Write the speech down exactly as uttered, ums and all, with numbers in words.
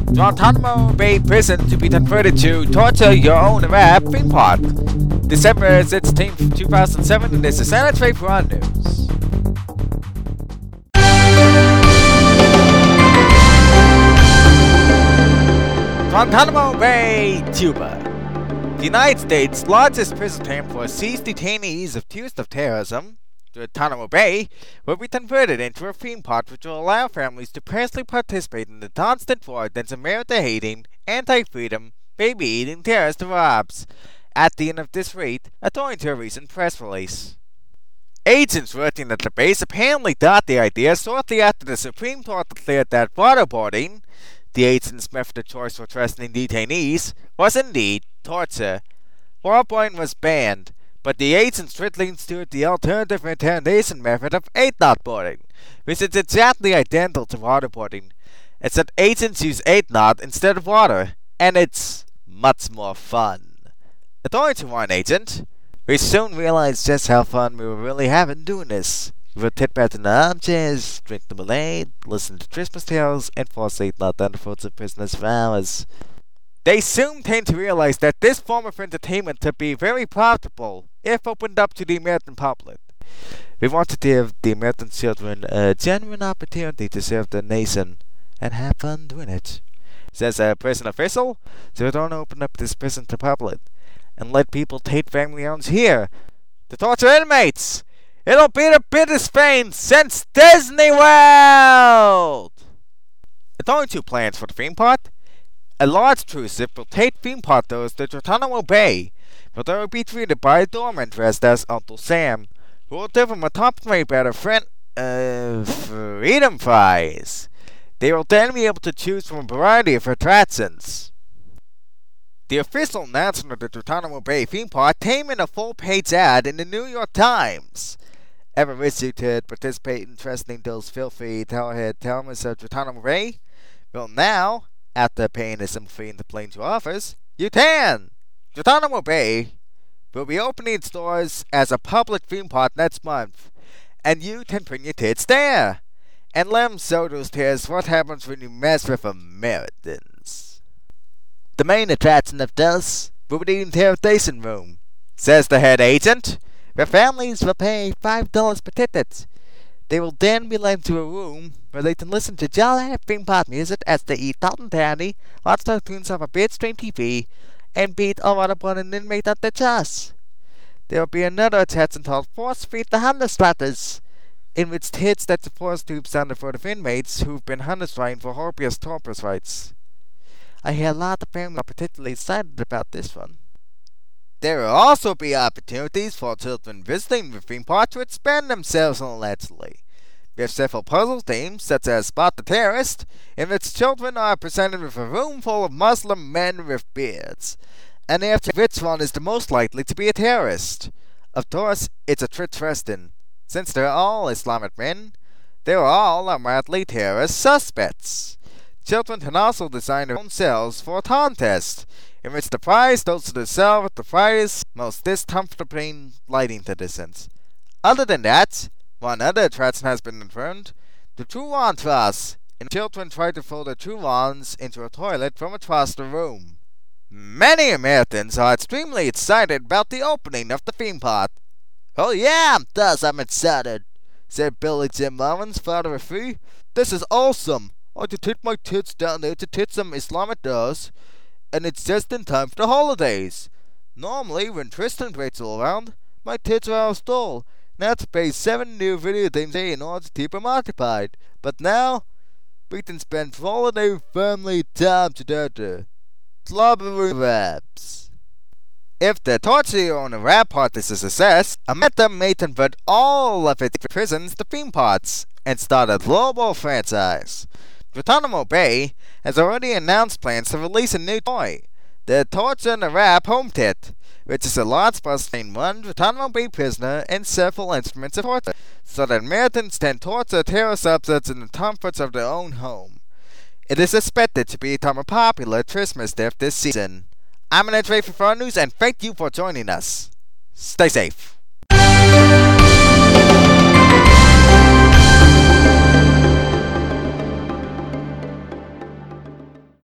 Guantanamo Bay Prison to be converted to Torture Your Own Rap theme park. December sixteenth, two thousand seven, and this is San Andre Prawn News. Guantanamo Bay, Cuba. The United States' largest prison camp for seized detainees accused of terrorism, Guantanamo Bay, will be converted into a theme park which will allow families to personally participate in the constant war against America-hating, anti-freedom, baby-eating terrorist Arabs. At the end of this raid, according to a recent press release. Agents working at the base apparently got the idea shortly after the Supreme Court declared that waterboarding, the agent's method of choice for arresting detainees, was indeed torture. Waterboarding was banned, but the agents strictly steered the alternative interrogation method of eight-knot boarding, which is exactly identical to waterboarding, except agents use eight-knot instead of water, and it's much more fun. According to one agent, we soon realized just how fun we were really having doing this. We would sit back in the armchairs, drink lemonade, listen to Christmas carols, and fall asleep not under the of prisoners for hours. They soon came to realize that this form of entertainment could be very profitable if opened up to the American public. We want to give the American children a genuine opportunity to serve the nation and have fun doing it, says a prison official, so we don't open up this prison to the public and let people take family homes here to torture inmates. It'll be the biggest thing since Disney World! According to plans for the theme park, a large cruise ship will take theme park tours to Guantanamo Bay, but they will be treated by a doorman dressed as Uncle Sam, who will give them a complimentary bag of friend, uh, freedom fries. They will then be able to choose from a variety of attractions. The official announcement of the Guantanamo Bay theme park came in a full-page ad in the New York Times. Ever wish you could participate in trusting those filthy, towel-head elements of Guantanamo Bay? Well, now, after paying a simple fee in the planes offers, you can! Guantanamo Bay will be opening its doors as a public theme park next month, and you can bring your kids there, and let them show those kids what happens when you mess with Americans. The main attraction of this will be the interrogation room, says the head agent, where families will pay five dollars per ticket. They will then be led to a room where they can listen to jolly theme park music as they eat cotton candy, watch cartoons off a big screen T V, and beat a lot of an inmate at their chest. There will be another attraction called Force Feed the Hunger Splatters, in which kids that the force tubes down the throat of inmates who've been hunger striking for horrible torture rights. I hear a lot of families are particularly excited about this one. There will also be opportunities for children visiting the theme park to expand themselves intellectually, with several puzzle themes such as Spot the Terrorist, in which children are presented with a room full of Muslim men with beards, and they have to which one is the most likely to be a terrorist. Of course, it's a trick question. Since they're all Islamic men, they're all unlikely terrorist suspects. Children can also design their own cells for a contest, in which the prize goes to the cell with the brightest, most discomforting lighting conditions. Other than that, one other attraction has been confirmed: the Truan toss, in which children try to throw their Truans into a toilet from across the room. Many Americans are extremely excited about the opening of the theme park. Oh yeah, thus I'm excited, said Billy Jim Mullins, father of three. This is awesome. I could take my kids down there to teach some Islamic dance, and it's just in time for the holidays. Normally, when Tristan waits all around, my kids are out of school, and I have to play seven new video games a day in order to keep them occupied. But now, we can spend holiday family time together. Slobbery raps. If the torture on the rap part is a success, America may convert all of its prisons to theme parks and start a global franchise. Guantanamo Bay has already announced plans to release a new toy, the Torture and the Rap Home Kit, which is a large bus containing one Guantanamo Bay prisoner and several instruments of torture, so that Americans can torture terror subjects in the comforts of their own home. It is expected to become a popular Christmas gift this season. I'm Andre for Fun News, and thank you for joining us. Stay safe.